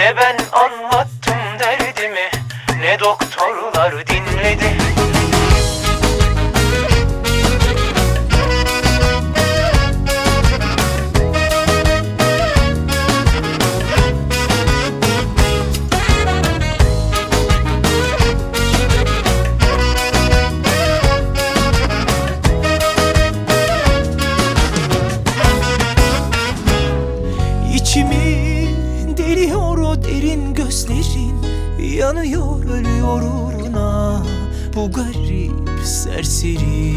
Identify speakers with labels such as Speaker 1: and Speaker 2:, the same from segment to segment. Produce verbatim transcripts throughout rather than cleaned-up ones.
Speaker 1: Ne ben anlattım derdimi, ne doktorlar dinledi.
Speaker 2: İçimi deliyor o derin gözlerin, yanıyor ölüyor uğruna bu garip serseri.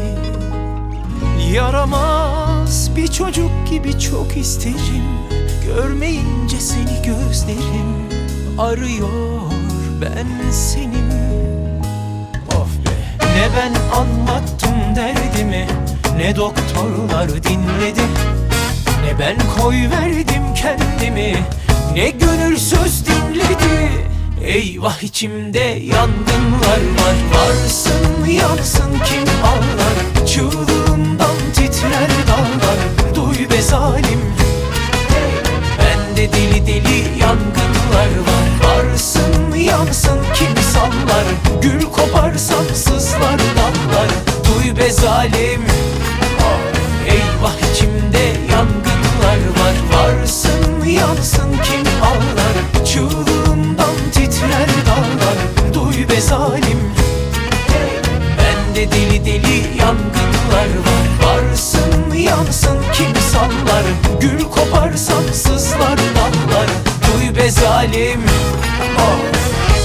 Speaker 2: Yaramaz bir çocuk gibi çok isterim, görmeyince seni gözlerim arıyor ben senim.
Speaker 1: Of be. Ne ben anlattım derdimi, ne doktorlar dinledi. Ne ben koyverdim kendimi, ne gönül söz dinledi. Eyvah, içimde yangınlar var. Varsın yansın kim ağlar, çığlığından titrer dağlar. Duy be zalim, bende deli deli yangınlar var. Varsın yansın kim sallar, gül koparsam sızlar dallar. Duy be zalim, eyvah, içimde yangınlar var. Varsın yansın kim ağlar, çığlığından titrer dağlar. Duy be zalim, bende deli deli yangınlar var. Varsın yansın kim sallar, gül koparsam sızlar dallar. Duy be zalim, oh.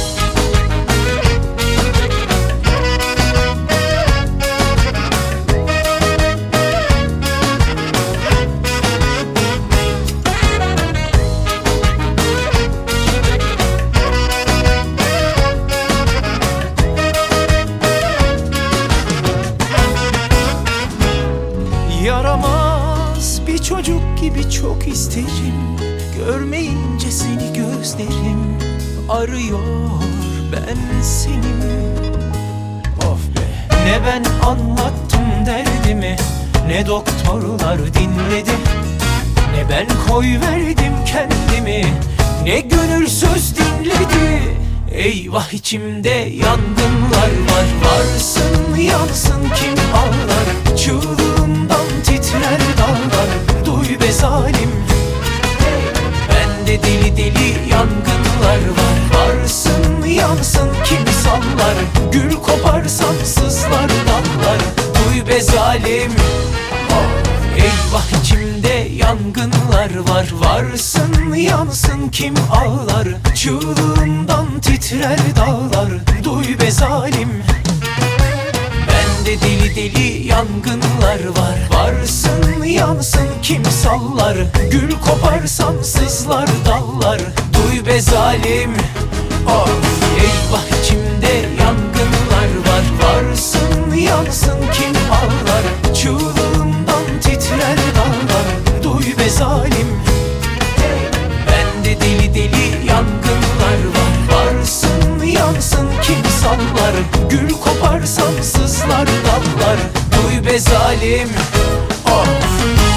Speaker 2: Yaramaz bir çocuk gibi çok isterim, görmeyince seni gözlerim arıyor ben senim.
Speaker 1: Of be. Ne ben anlattım derdimi, ne doktorlar dinledi. Ne ben koyverdim kendimi, ne gönül söz dinledi. Eyvah, içimde yangınlar var. Varsın yansın kim ağlar, çığlığından titrer dağlar. Duy be zalim, bende deli deli yangınlar var. Varsın yansın kim sallar, gül koparsam sızlar dallar. Duy be zalim, oh. Eyvah, içimde yangınlar var. Varsın yansın kim ağlar, çığlığından titrer dağlar. Duy be zalim, bende deli deli yangınlar var. Varsın yansın kim sallar, gül koparsam sızlar dallar. Duy be zalim, oh. Eyvah, içimde yangınlar var. Varsın yansın kim ağlar, çığlığından titrer dağlar. Duy be zalim, bende deli deli yangınlar var. Varsın yansın kim sallar, gül koparsam sızlar dallar. Duy be zalim, oh.